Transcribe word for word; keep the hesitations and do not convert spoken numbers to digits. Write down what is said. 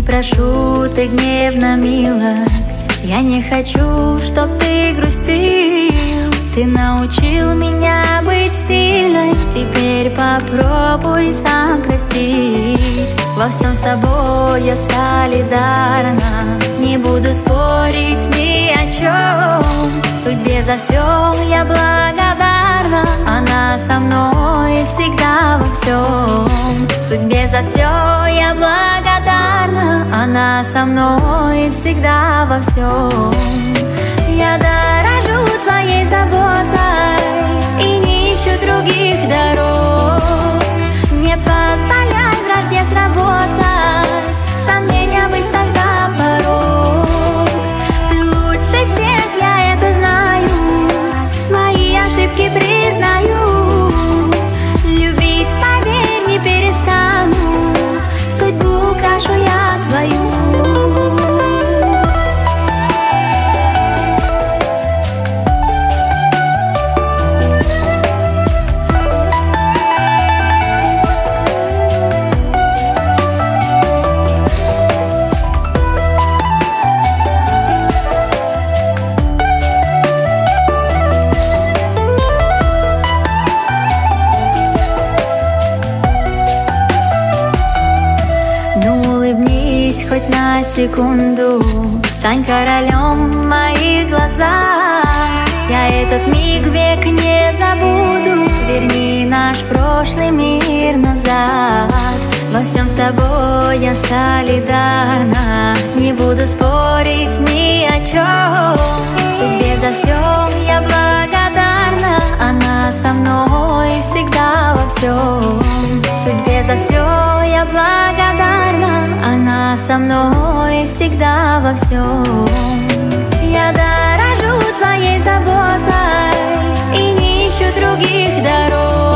прошу, ты гневна милость. Я не хочу, чтоб ты грустил. Ты научил меня быть сильной, теперь попробуй сам простить. Во всем с тобой я солидарна, не буду спорить ни о чем. Судьбе за все я благодарна, она со мной всегда во всем. Судьбе за все я благодарна, она со мной всегда во всем. Я дорожу твоей заботой и не ищу других дорог. Не позволяй вражде сработать, сомнения выставь за порог. Ты лучше всех, я это знаю, свои ошибки признаю. Любить, поверь, не перестану, судьбу украшу я твою. Хоть на секунду, стань королем в моих глазах. Я этот миг век не забуду, верни наш прошлый мир назад. Во всем с тобой я солидарна, не буду спорить ни о чем. Судьбе за все я благодарна, она со мной всегда во всем. Судьбе за все я благодарна, она со мной всегда во всем. Я дорожу твоей заботой и не ищу других дорог.